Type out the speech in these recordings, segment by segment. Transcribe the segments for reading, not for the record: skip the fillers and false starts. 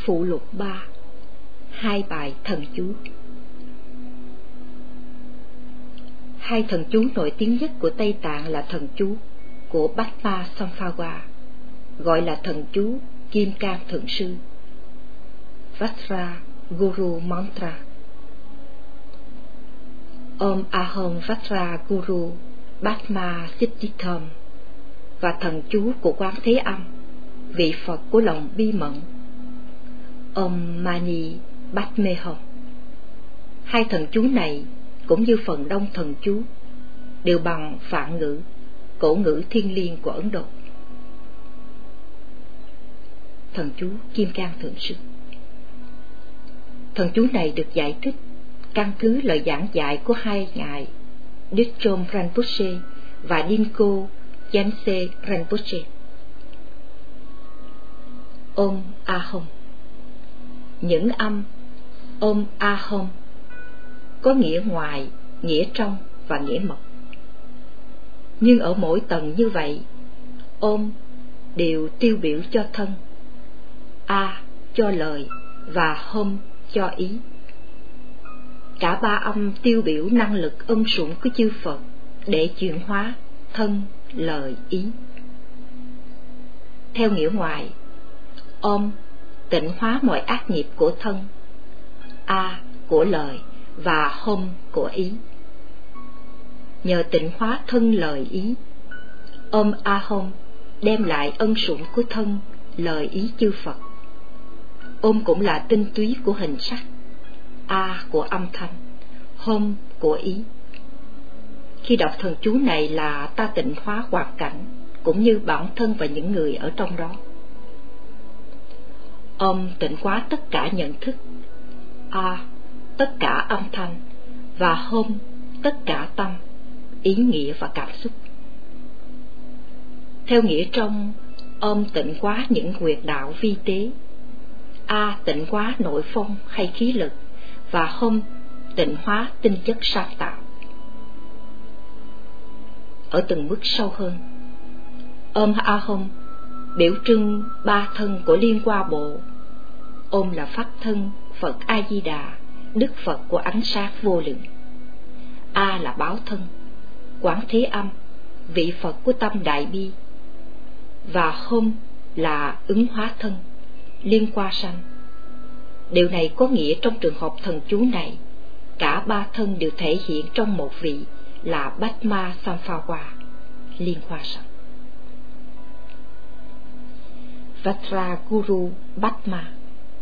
Phụ lục 3. 2 bài thần chú. Hai thần chú nổi tiếng nhất của Tây Tạng là thần chú của Bhatma Samphawa, gọi là thần chú Kim Cang Thượng Sư, Vajra Guru Mantra. Om Ahom Vajra Guru Bhatma Siddhitham, và thần chú của Quán Thế Âm, vị Phật của lòng bi mẫn, Om Mani Padme Hum. Hai thần chú này cũng như phần đông thần chú đều bằng Phạn ngữ, cổ ngữ thiêng liêng của Ấn Độ. Thần chú Kim Cang Thượng Sư. Thần chú này được giải thích căn cứ lời giảng dạy của hai ngài Dikchom Rinpoche và Dinko Khyentse Rinpoche. Om Ahom. Những âm Om Ahom có nghĩa ngoài, nghĩa trong và nghĩa mật. Nhưng ở mỗi tầng như vậy, Om đều tiêu biểu cho thân, A cho lời và Hom cho ý. Cả ba âm tiêu biểu năng lực ân sủng của chư Phật để chuyển hóa thân, lời, ý. Theo nghĩa ngoài, Om tịnh hóa mọi ác nghiệp của thân, A của lời và Hom của ý. Nhờ tịnh hóa thân, lời, ý, Om Ahom đem lại ân sủng của thân, lời, ý chư Phật. Om cũng là tinh túy của hình sắc, A của âm thanh, Hom của ý. Khi đọc thần chú này là ta tịnh hóa hoàn cảnh cũng như bản thân và những người ở trong đó. Om tịnh hóa tất cả nhận thức, A tất cả âm thanh và Hom tất cả tâm, ý nghĩa và cảm xúc. Theo nghĩa trong, Om tịnh hóa những huyệt đạo vi tế, A tịnh hóa nội phong hay khí lực và Hom tịnh hóa tinh chất sáng tạo. Ở từng mức sâu hơn, Om Ahom biểu trưng ba thân của Liên Hoa Bộ. Om là pháp thân Phật A Di Đà, Đức Phật của ánh sáng vô lượng. A là báo thân Quán Thế Âm, vị Phật của tâm đại bi. Và Hom là ứng hóa thân Liên Hoa Sanh. Điều này có nghĩa trong trường hợp thần chú này, cả ba thân đều thể hiện trong một vị là Bhatma Samphawa, Liên Hoa Sanh. Vajra Guru Bhatma.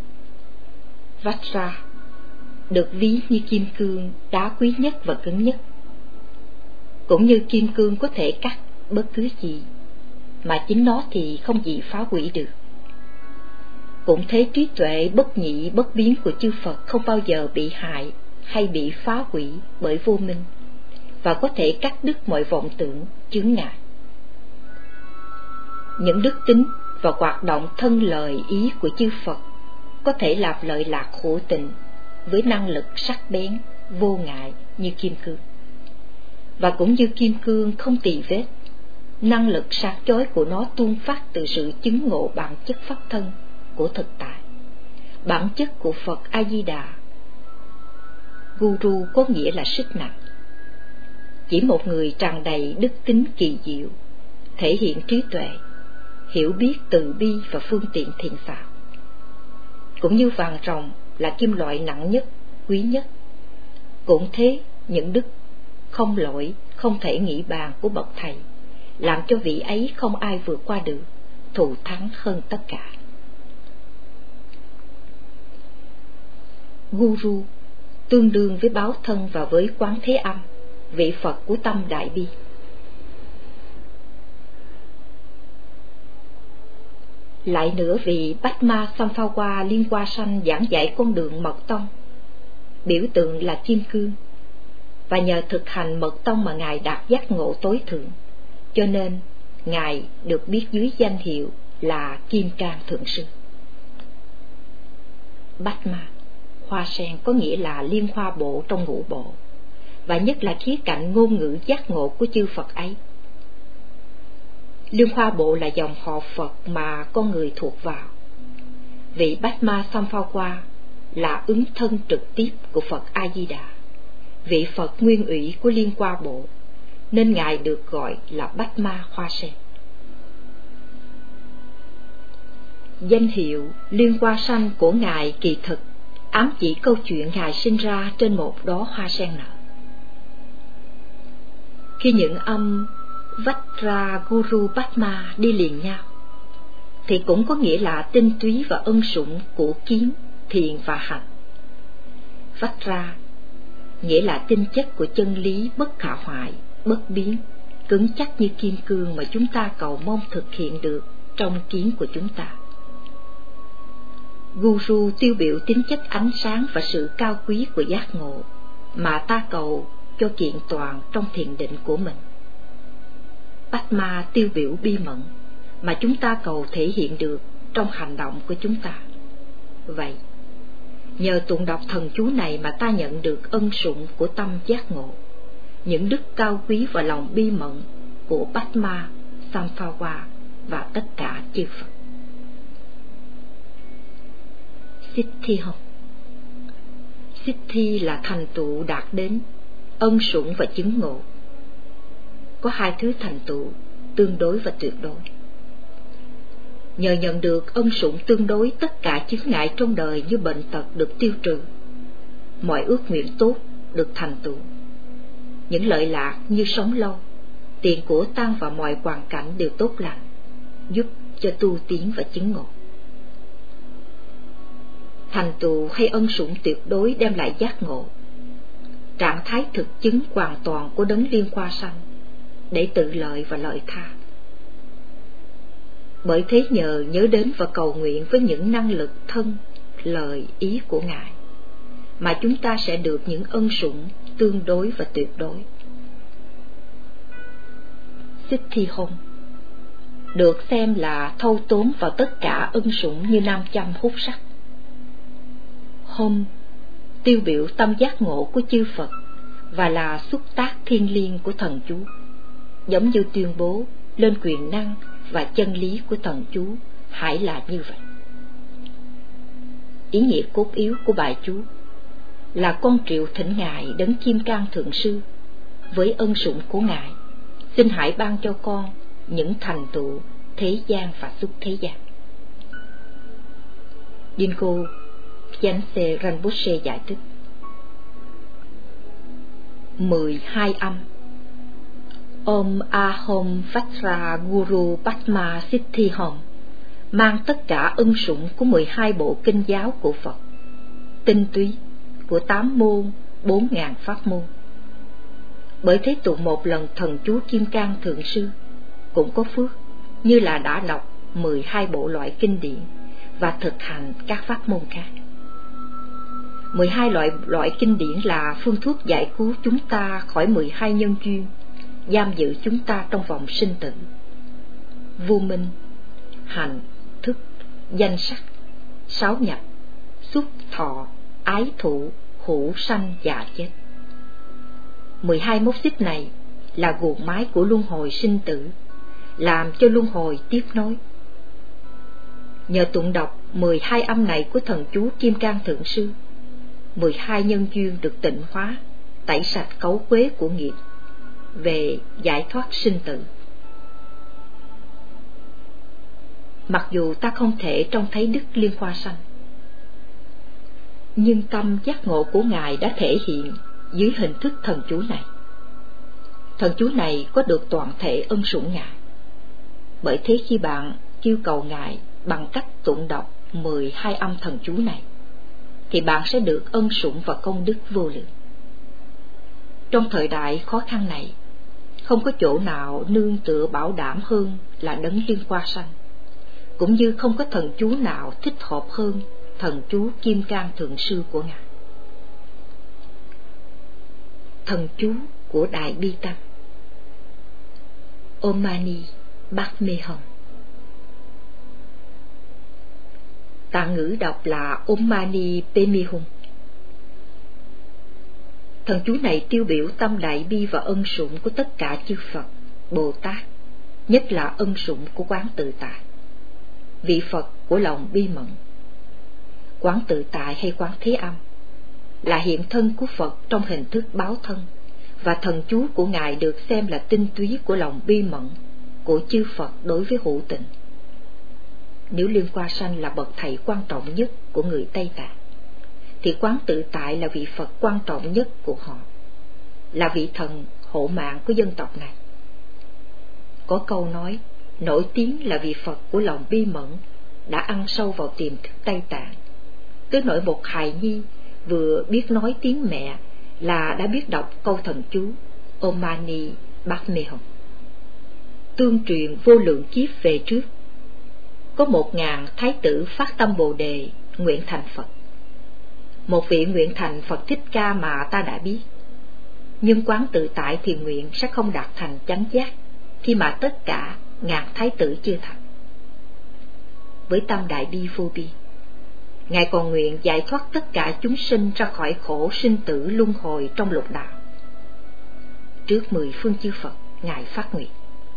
Vajra được ví như kim cương, đá quý nhất và cứng nhất. Cũng như kim cương có thể cắt bất cứ gì, mà chính nó thì không gì phá hủy được. Cũng thế, trí tuệ bất nhị bất biến của chư Phật không bao giờ bị hại hay bị phá hủy bởi vô minh, và có thể cắt đứt mọi vọng tưởng, chướng ngại. Những đức tính và hoạt động thân, lời, ý của chư Phật có thể làm lợi lạc hữu tình với năng lực sắc bén, vô ngại như kim cương. Và cũng như kim cương không tì vết, năng lực sáng chói của nó tuôn phát từ sự chứng ngộ bản chất pháp thân của thực tại, bản chất của Phật A Di Đà. Guru có nghĩa là sức nặng. Chỉ một người tràn đầy đức tính kỳ diệu, thể hiện trí tuệ, hiểu biết, từ bi và phương tiện thiện xảo. Cũng như vàng ròng là kim loại nặng nhất, quý nhất, cũng thế những đức không lỗi, không thể nghĩ bàn của bậc thầy làm cho vị ấy không ai vượt qua được, thù thắng hơn tất cả. Guru tương đương với báo thân và với Quán Thế Âm, vị Phật của tâm đại bi. Lại nữa, vị Bhatma Samphawa Liên Hoa Sanh giảng dạy con đường mật tông, biểu tượng là kim cương, và nhờ thực hành mật tông mà ngài đạt giác ngộ tối thượng, cho nên ngài được biết dưới danh hiệu là Kim Cang Thượng Sư. Bhatma, hoa sen có nghĩa là liên hoa bộ trong ngũ bộ, và nhất là khía cạnh ngôn ngữ giác ngộ của chư Phật ấy. Liên hoa bộ là dòng họ Phật mà con người thuộc vào. vị Bát Ma Samphawa là ứng thân trực tiếp của Phật A Di Đà, vị Phật nguyên ủy của Liên Hoa Bộ, nên ngài được gọi là Bát Ma Hoa Sen. Danh hiệu Liên Hoa Xanh của ngài kỳ thực ám chỉ câu chuyện ngài sinh ra trên một đóa hoa sen nở. Khi những âm Vajraguru Padma đi liền nhau, thì cũng có nghĩa là tinh túy và ân sủng của kiến, thiền và hành. Vajra nghĩa là tinh chất của chân lý bất khả hoại, bất biến, cứng chắc như kim cương mà chúng ta cầu mong thực hiện được trong kiến của chúng ta. Guru tiêu biểu tính chất ánh sáng và sự cao quý của giác ngộ mà ta cầu cho kiện toàn trong thiền định của mình. Padma tiêu biểu bi mẫn mà chúng ta cầu thể hiện được trong hành động của chúng ta. Vậy, nhờ tụng đọc thần chú này mà ta nhận được ân sủng của tâm giác ngộ, những đức cao quý và lòng bi mẫn của Padma Samphawa và tất cả chư Phật. Siddhi-hom. Siddhi là thành tựu đạt đến, ân sủng và chứng ngộ. Có hai thứ thành tựu tương đối và tuyệt đối. Nhờ nhận được ân sủng tương đối, tất cả chướng ngại trong đời như bệnh tật được tiêu trừ, mọi ước nguyện tốt được thành tựu, những lợi lạc như sống lâu, tiền của tăng và mọi hoàn cảnh đều tốt lành, giúp cho tu tiến và chứng ngộ. Thành tựu hay ân sủng tuyệt đối đem lại giác ngộ, trạng thái thực chứng hoàn toàn của đấng Liên Hoa Xanh để tự lợi và lợi tha. Bởi thế nhờ nhớ đến và cầu nguyện với những năng lực thân, lời, ý của ngài mà chúng ta sẽ được những ân sủng tương đối và tuyệt đối. Siddhi-hom được xem là thâu tóm vào tất cả ân sủng như nam châm hút sắt. Hom tiêu biểu tâm giác ngộ của chư Phật và là xúc tác thiêng liêng của thần chú, giống như tuyên bố lên quyền năng và chân lý của thần chú hãy là như vậy. Ý nghĩa cốt yếu của bài chú là con triệu thỉnh ngài đấng Kim Cang Thượng Sư với ân sủng của ngài, xin hãy ban cho con những thành tựu thế gian và xuất thế gian. Dingo Khyentse Rinpoche giải thích: 12 âm Om Ahom Vajraguru Padma Siddhi-hom mang tất cả ân sủng của 12 bộ kinh giáo của Phật, tinh túy của 8 môn, 4.000 pháp môn. Bởi thế tụng một lần thần chú Kim Cang Thượng Sư cũng có phước như là đã đọc 12 bộ loại kinh điển và thực hành các pháp môn khác. 12 loại kinh điển là phương thuốc giải cứu chúng ta khỏi 12 nhân duyên giam giữ chúng ta trong vòng sinh tử: vô minh, hành, thức, danh sắc, sáu nhập, xúc, thọ, ái thụ, hữu, sanh, già, chết. 12 mốc xích này là guồng máy của luân hồi sinh tử, làm cho luân hồi tiếp nối. Nhờ tụng đọc 12 âm này của thần chú Kim Cang Thượng Sư, 12 nhân duyên được tịnh hóa, tẩy sạch cấu quế của nghiệp, về giải thoát sinh tử. Mặc dù ta không thể trông thấy đức Liên Hoa Xanh, nhưng tâm giác ngộ của ngài đã thể hiện dưới hình thức thần chú này. Thần chú này có được toàn thể ân sủng ngài. Bởi thế khi bạn kêu cầu ngài bằng cách tụng đọc 12 âm thần chú này, thì bạn sẽ được ân sủng và công đức vô lượng. Trong thời đại khó khăn này, không có chỗ nào nương tựa bảo đảm hơn là đấng Liên Hoa Xanh, cũng như không có thần chú nào thích hợp hơn thần chú Kim Cang Thượng Sư của ngài. Thần chú của Đại Bi Tâm. Om Mani Padme Hum. Tạng ngữ đọc là Om Mani Padme Hum. Thần chú này tiêu biểu tâm đại bi và ân sủng của tất cả chư Phật, Bồ Tát, nhất là ân sủng của Quán Tự Tại, vị Phật của lòng bi mẫn, Quán Tự Tại hay Quán Thế Âm là hiện thân của Phật trong hình thức báo thân, và thần chú của Ngài được xem là tinh túy của lòng bi mẫn của chư Phật đối với hữu tình. Nếu Liên Hoa Sanh là bậc thầy quan trọng nhất của người Tây Tạng, thì Quán Tự Tại là vị Phật quan trọng nhất của họ, là vị thần hộ mạng của dân tộc này. Có câu nói nổi tiếng là vị Phật của lòng bi mẫn đã ăn sâu vào tiềm thức Tây Tạng, tới nỗi một hài nhi vừa biết nói tiếng mẹ là đã biết đọc câu thần chú Om Mani Padme Hum. Tương truyền vô lượng kiếp về trước, có 1000 thái tử phát tâm Bồ Đề nguyện thành Phật. Một vị nguyện thành Phật Thích Ca mà ta đã biết, nhưng Quán Tự Tại thì nguyện sẽ không đạt thành chánh giác khi mà tất cả 1000 thái tử chưa thành. Với tâm đại bi vô bi, Ngài còn nguyện giải thoát tất cả chúng sinh ra khỏi khổ sinh tử luân hồi trong lục đạo. Trước 10 phương chư Phật, Ngài phát nguyện: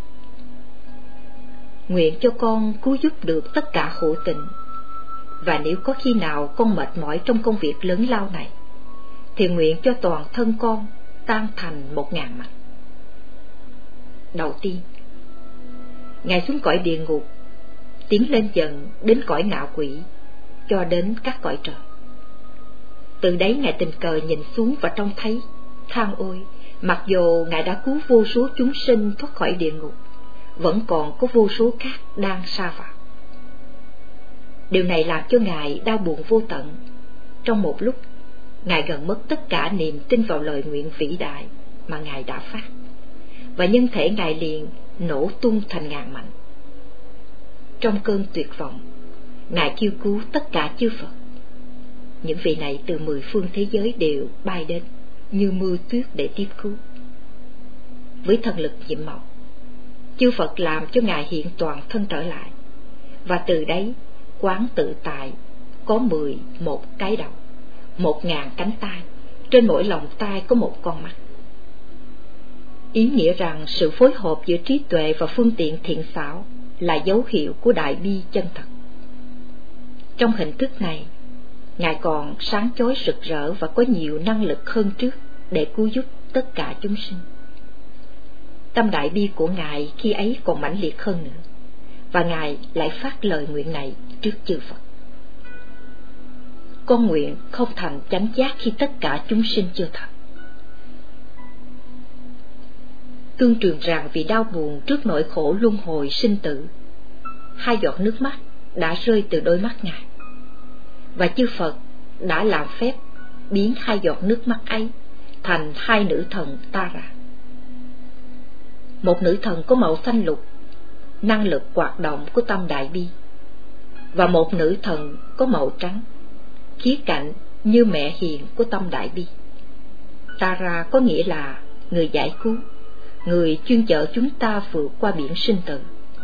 nguyện cho con cứu giúp được tất cả hữu tình, và nếu có khi nào con mệt mỏi trong công việc lớn lao này, thì nguyện cho toàn thân con tan thành 1000 mảnh. Đầu tiên, Ngài xuống cõi địa ngục, tiến lên dần đến cõi ngạ quỷ, cho đến các cõi trời. Từ đấy Ngài tình cờ nhìn xuống và trông thấy, than ôi, mặc dù Ngài đã cứu vô số chúng sinh thoát khỏi địa ngục, vẫn còn có vô số khác đang sa vào. Điều này làm cho Ngài đau buồn vô tận. Trong một lúc, Ngài gần mất tất cả niềm tin vào lời nguyện vĩ đại mà Ngài đã phát, và nhân thể Ngài liền nổ tung thành ngàn mảnh. Trong cơn tuyệt vọng, Ngài kêu cứu tất cả chư Phật. Những vị này từ 10 phương thế giới đều bay đến như mưa tuyết để tiếp cứu. Với thần lực nhiệm màu, chư Phật làm cho Ngài hiện toàn thân trở lại, và từ đấy Quán Tự Tại có 11 cái đầu, 1000 cánh tay, trên mỗi lòng tay có một con mắt. Ý nghĩa rằng sự phối hợp giữa trí tuệ và phương tiện thiện xảo là dấu hiệu của đại bi chân thật. Trong hình thức này, Ngài còn sáng chói rực rỡ và có nhiều năng lực hơn trước để cứu giúp tất cả chúng sinh. Tâm đại bi của Ngài khi ấy còn mãnh liệt hơn nữa, và Ngài lại phát lời nguyện này trước chư Phật: con nguyện không thành chánh giác khi tất cả chúng sinh chưa thành. Tương truyền rằng vì đau buồn trước nỗi khổ luân hồi sinh tử, 2 giọt nước mắt đã rơi từ đôi mắt Ngài, và chư Phật đã làm phép biến 2 giọt nước mắt ấy thành 2 nữ thần Tara. Một nữ thần có màu xanh lục, năng lực hoạt động của tâm đại bi, và một nữ thần có màu trắng, khía cạnh như mẹ hiền của tâm đại bi. Tara có nghĩa là người giải cứu, người chuyên chở chúng ta vượt qua biển sinh tử.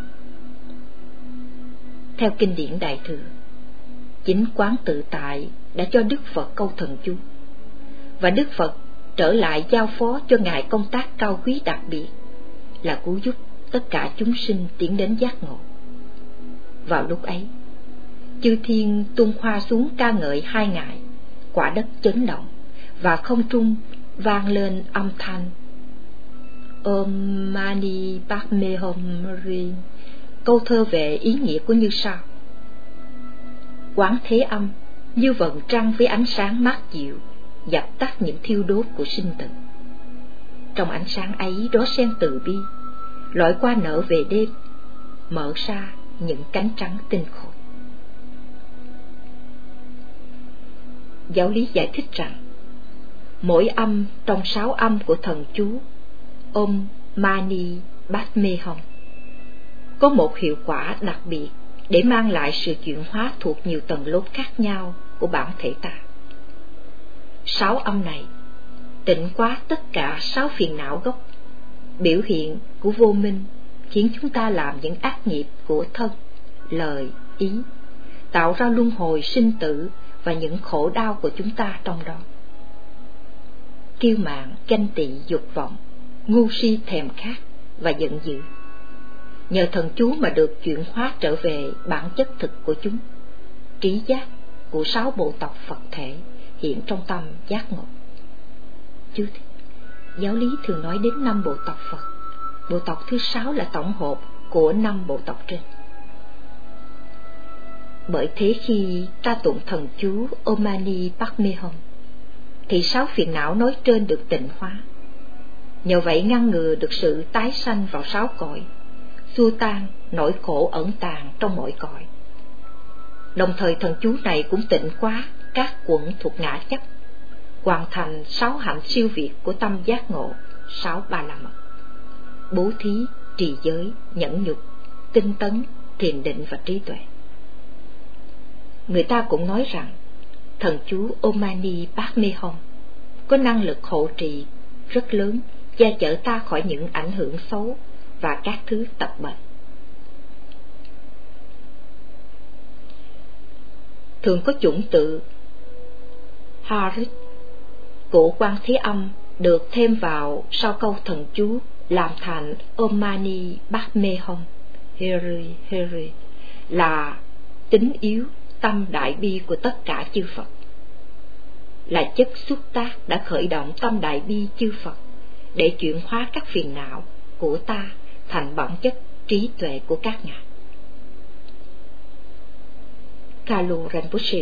Theo kinh điển Đại Thừa, chính Quán Tự Tại đã cho Đức Phật câu thần chú, và Đức Phật trở lại giao phó cho Ngài công tác cao quý đặc biệt là cứu giúp tất cả chúng sinh tiến đến giác ngộ. Vào lúc ấy, chư thiên tung hoa xuống ca ngợi 2 Ngài, quả đất chấn động, và không trung vang lên âm thanh Om Mani Padme Hum Rin. Câu thơ về ý nghĩa của như sau: Quán Thế Âm như vầng trăng với ánh sáng mát dịu, dập tắt những thiêu đốt của sinh tử. Trong ánh sáng ấy đó sen từ bi, lội qua nở về đêm, mở ra những cánh trắng tinh khôi. Giáo lý giải thích rằng, mỗi âm trong 6 âm của thần chú Om Mani Padme Hum có một hiệu quả đặc biệt để mang lại sự chuyển hóa thuộc nhiều tầng lớp khác nhau của bản thể ta. 6 âm này tịnh hóa tất cả 6 phiền não gốc, biểu hiện của vô minh, khiến chúng ta làm những ác nghiệp của thân, lời, ý, tạo ra luân hồi sinh tử và những khổ đau của chúng ta trong đó. Kiêu mạn, ganh tị, dục vọng, ngu si, thèm khát và giận dữ, nhờ thần chú mà được chuyển hóa trở về bản chất thực của chúng: trí giác, của 6 bộ tộc Phật thể hiện trong tâm giác ngộ. Chú thích: giáo lý thường nói đến 5 bộ tộc Phật. Bộ tộc thứ 6 là tổng hợp của 5 bộ tộc trên. Bởi thế khi ta tụng thần chú Om Mani Padme Hum thì 6 phiền não nói trên được tịnh hóa. Nhờ vậy ngăn ngừa được sự tái sanh vào 6 cõi, xua tan nỗi khổ ẩn tàng trong mỗi cõi. Đồng thời thần chú này cũng tịnh hóa các quẩn thuộc ngã chấp, hoàn thành 6 hạnh siêu việt của tâm giác ngộ 6 Ba La Mật: bố thí, trì giới, nhẫn nhục, tinh tấn, thiền định và trí tuệ. Người ta cũng nói rằng thần chú Om Mani Padme Hum có năng lực hộ trì rất lớn, che chở ta khỏi những ảnh hưởng xấu và các thứ tập bệnh. Thường có chủng tự Harit của Quan Thế Âm được thêm vào sau câu thần chú làm thành Om Mani Padme Hum Hiri Hiri, là tính yếu tâm đại bi của tất cả chư Phật, là chất xúc tác đã khởi động tâm đại bi chư Phật để chuyển hóa các phiền não của ta thành bản chất trí tuệ của các ngài. Kalu Rinpoche.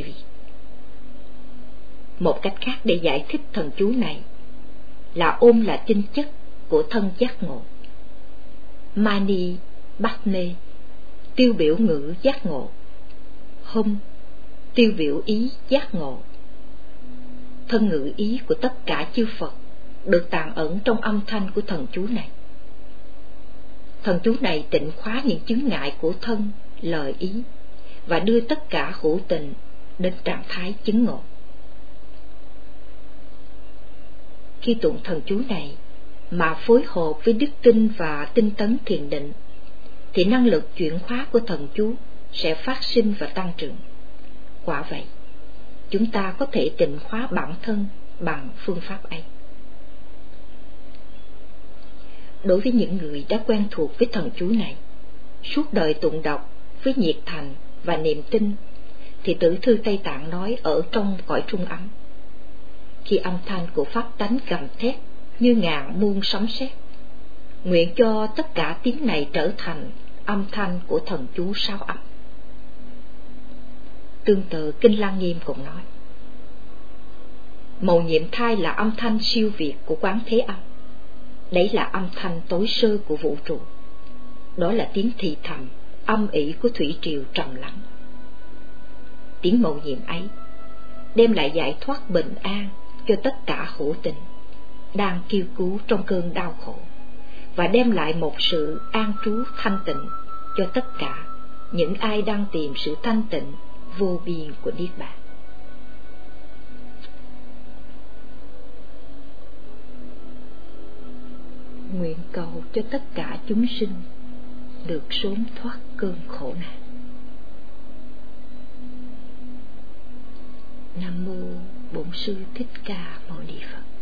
Một cách khác để giải thích thần chú này là Om là tinh chất của thân giác ngộ, Mani Padme tiêu biểu ngữ giác ngộ, Hum tiêu biểu ý giác ngộ. Thân ngữ ý của tất cả chư Phật được tàng ẩn trong âm thanh của thần chú này. Thần chú này tịnh hóa những chướng ngại của thân, lời, ý và đưa tất cả hữu tình đến trạng thái chứng ngộ. Khi tụng thần chú này mà phối hợp với đức tin và tinh tấn thiền định thì năng lực chuyển hóa của thần chú sẽ phát sinh và tăng trưởng. Quả vậy, chúng ta có thể tịnh hóa bản thân bằng phương pháp ấy. Đối với những người đã quen thuộc với thần chú này, suốt đời tụng đọc với nhiệt thành và niềm tin, thì Tử Thư Tây Tạng nói ở trong cõi trung ấm, khi âm thanh của pháp tánh gầm thét như ngàn muôn sấm sét, nguyện cho tất cả tiếng này trở thành âm thanh của thần chú 6 âm. Tương tự Kinh Lăng Nghiêm cũng nói, mầu nhiệm thai là âm thanh siêu việt của Quán Thế Âm. Đấy là âm thanh tối sơ của vũ trụ. Đó là tiếng thì thầm âm ỉ của thủy triều trầm lắng. Tiếng mầu nhiệm ấy đem lại giải thoát bình an cho tất cả hữu tình đang kêu cứu trong cơn đau khổ, và đem lại một sự an trú thanh tịnh cho tất cả những ai đang tìm sự thanh tịnh vô biên của Niết Bàn. Nguyện cầu cho tất cả chúng sinh được sớm thoát cơn khổ nạn. Nam mô Bổn Sư Thích Ca Mâu Ni Phật.